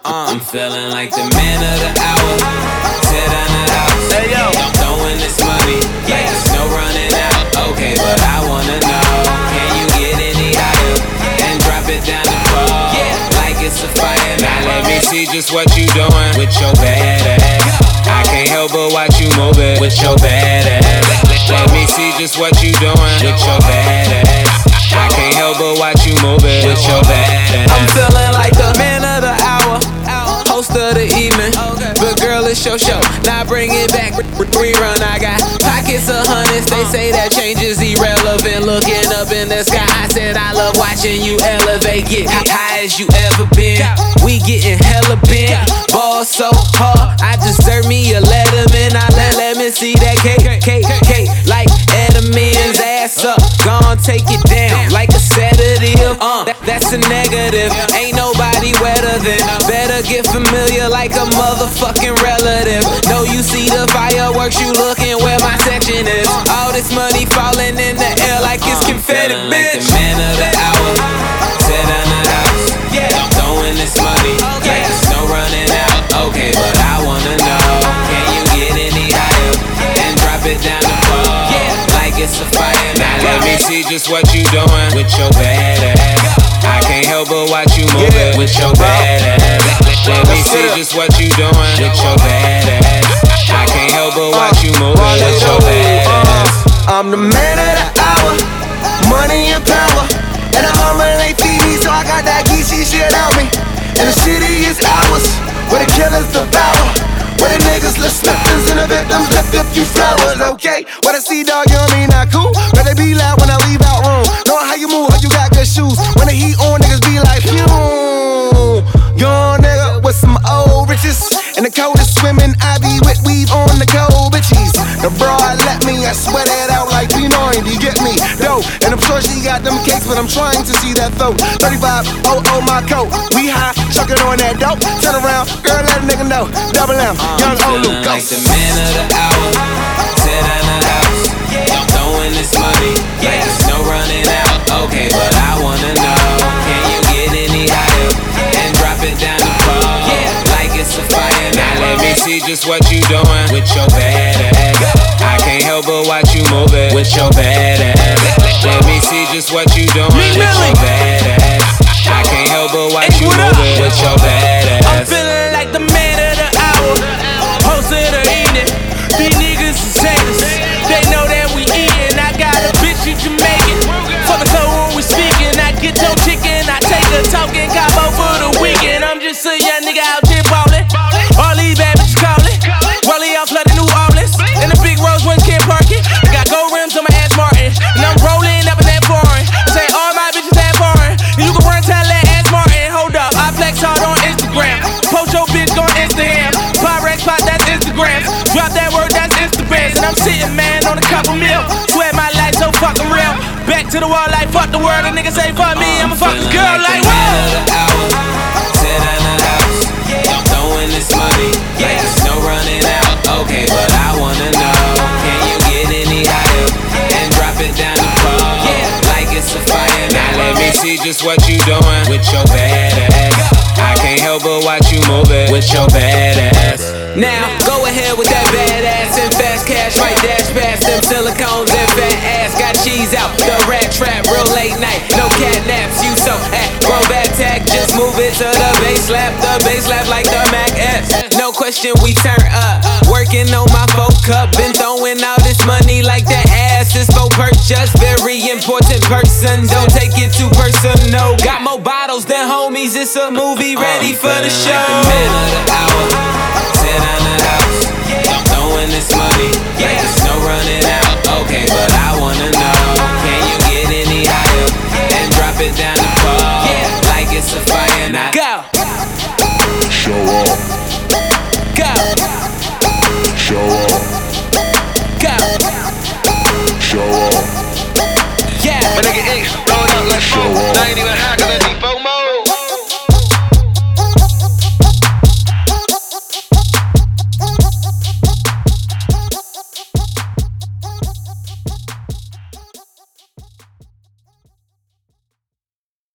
I'm feeling like the man of the hour. Tear down the house. Hey, yo. I'm throwing this money like the snow running out. Okay, but I wanna know, can you get any higher and drop it down the pole like it's a fire? Now let me see just what you doing with your bad ass. I can't help but watch you move it with your bad ass. Let me see just what you doing with your bad ass. I can't help but watch you move it with your bad ass. I'm feeling like the man of the hour, host of the evening. But girl, it's your show, now bring it back. Rerun, I got pockets of hundreds. They say that change is irrelevant. Looking up in the sky, I said I love watching you elevate. Get high as you ever been. We getting hella bent. Ball so hard, I deserve me a Letterman. I let me see that cake like Edelman's ass up. Gon' take it down like a sedative. That's a negative. Ain't nobody wetter than. Better get familiar like a motherfucking relative. Know you see the fireworks, you looking where my section is. All this money falling in the air like it's confetti, bitch. Like the man of the hour, tear down the house. I'm throwing this money like the snow running out. Okay, but I wanna know, can you get any higher and drop it down the pole like it's a fire? Now let me see just what you doing with your bad ass. I can't help but watch you move it with your bad ass. Let me see just what you doing with your bad ass. I can't help but watch you move it with your bad ass. I'm the man of the hour, money and power, and the mama ain't feed me, so I got that geeky shit on me. And the city is ours, where the killers devour, where the niggas left slippers and the victims left a few flowers. Okay, what I see, dog, you know me not cool, but they be loud when I leave out room. Know how you move, how you got good shoes. When the heat on, niggas be like, phew. Young nigga with some old riches, and the coldest swimming, I be with weave on the cold bitches. The broad let me, I sweat it out like P90, get me, dope. And I'm sure she got them cakes, but I'm trying to see that throat. 35, oh, my coat. We high, chucking on that dope. Turn around, girl, let a nigga know. Double M, young Olu, go. Like the man of the hour, tear down the house. I'm throwing this money like the snow running out. Okay, but I wanna know, can you get any higher and drop it down the pole like it's a fire? Now let me see just what you doing with your bad ass. I can't help but watch you move it with your bad ass. Let me see just what you doing with your bad ass. I can't help but watch you move it with your bad ass. I'm feeling like the man of the hour, host of the evening. These niggas is haters, they know that we eatin'. I got a bitch in Jamaican, for the code when we speaking. I get your chicken, I take her talking Cabo for the weekend. I'm just a young nigga out here ballin', all these bad bitches callin'. Wally out flooding New Orleans, and the big roads when can't park it. I got gold rims on my ass Martin, and I'm rolling up in that foreign. Say all my bitches that foreign, and you can run tell that ass Martin. Hold up, I flex hard on Instagram, post your bitch on Instagram. Pyrex spot, that's Instagram. Drop that word, that's Instagram. And I'm sitting, man, on a couple mil. Swear my life so fucking real. Back to the wall like fuck the world. A nigga say fuck me, I'ma fuck this girl like whoa. Tear down the house. I'm throwing this money like the snow running out. Okay, but I wanna know, can you get any higher and drop it down the pole like it's a fire? Now let me see just what you doing with your bad ass. I can't help but watch you move it with your bad ass. Now go ahead with that bad ass and fast cash, right dash past them silicones and fat ass. Got cheese out, the rat trap, real late night, no cat naps. You so grown bad tag, just move it to the bass lap like the Mac F. No question, we turn up, working on my folk cup. Been throwing all this money like that ass is for purchase. Very important person, don't take it too personal. Got more bottles than homies, it's a movie ready for the show. Like the man of the hour, tear down the house. I'm throwing this money like the snow running out. Okay, but I wanna know, can you get any higher and drop it down the pole like it's a fire? Now go. Show off. Go. Show off. Go. Show off. Yeah. My nigga Ink, blowing up like Show phone. off. I ain't even hot.